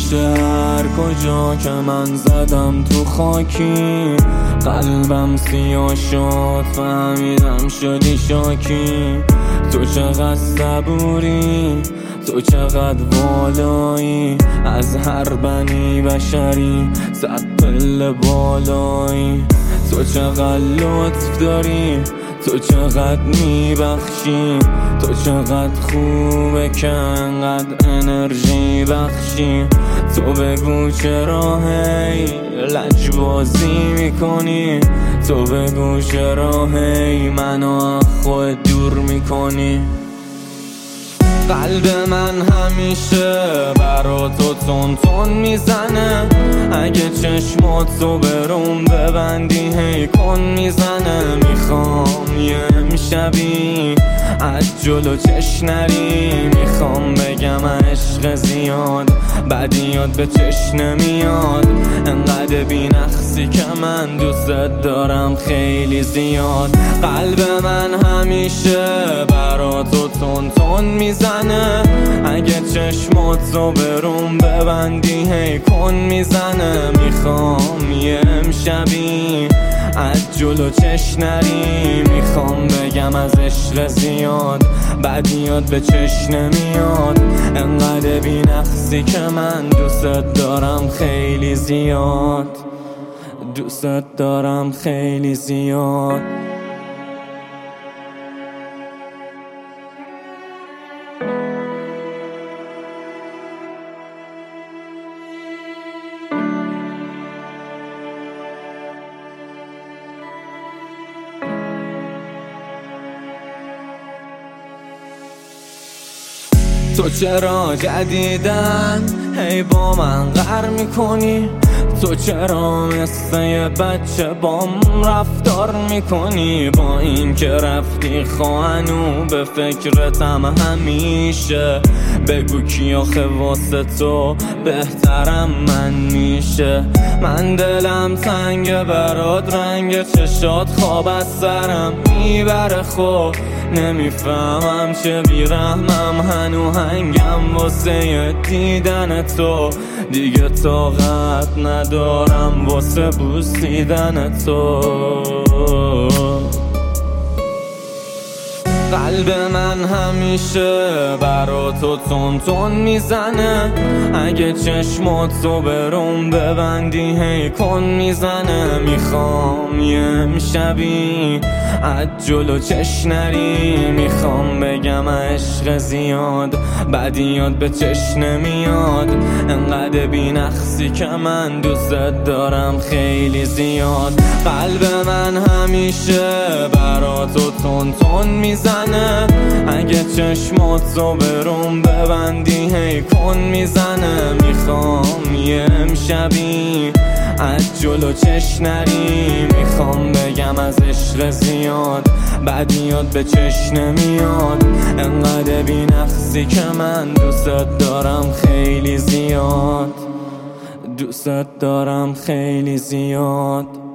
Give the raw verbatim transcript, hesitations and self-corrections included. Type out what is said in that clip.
همیشه هر کجا که من زدم تو خاکی، قلبم سیاه شد فهمیدم شدی شاکی. تو چقدر صبوری، تو چقدر والایی، از هر بنی بشری صد پله بالایی. تو چقدر لطف داری، تو چقدر میبخشی، تو چقدر خوبه که انقدر انرژی بخشی. تو بگو چرا هی لجبازی میکنی، تو بگو چرا هی منو خود دور میکنی. قلب من همیشه برا تو تون تون میزنه، اگه چشماتو بروم ببندی هی کن میزنه. میخوام یه امشبی از جلو چش نری، میخوام بگم عشق زیاد بدیات به چش نمیاد. انقدر بی نقصی که من دوست دارم خیلی زیاد. قلب من همیشه برا تو تون تون میزنه، اگه چشماتو بروم ببندی هی کن میزنه. میخوام یه امشبی از جلو چش نری، میخوام بگم از عشق زیاد بدیات به چش نمیاد. انقدر بی نقصی که من دوست دارم خیلی زیاد، دوست دارم خیلی زیاد. تو چرا جدیدن هی با من غر میکنی، تو چرا مثل یه بچه بام رفتار میکنی. با این که رفتی خواهنو به فکرتم همیشه، بگو کی آخه واسه تو بهترم من میشه. من دلم تنگ برات، رنگ چشات خواب از سرم میبره. خب نمیفهمم چه بیرحمم، هنو هنگم واسه دیدن تو. دیگه طاقت ندارم واسه بوسیدن تو. قلب من همیشه برا تو تون تون میزنه، اگه چشماتو بروم ببندی هی کن میزنه. میخوام یه امشبی از جلو چش نری، میخوام بگم عشق زیاد بدیات به چش نمیاد. انقدر بی نقصی که من دوست دارم خیلی زیاد. قلب من همیشه برا تو تون تون میزنه، اگه چشماتو بروم ببندی هی کن میزنه. میخوام یه امشبی از جلو چش نری، میخوام بگم از عشق زیاد بدیات به چش نمیاد. انقدر بی نقصی که من دوست دارم خیلی زیاد، دوست دارم خیلی زیاد.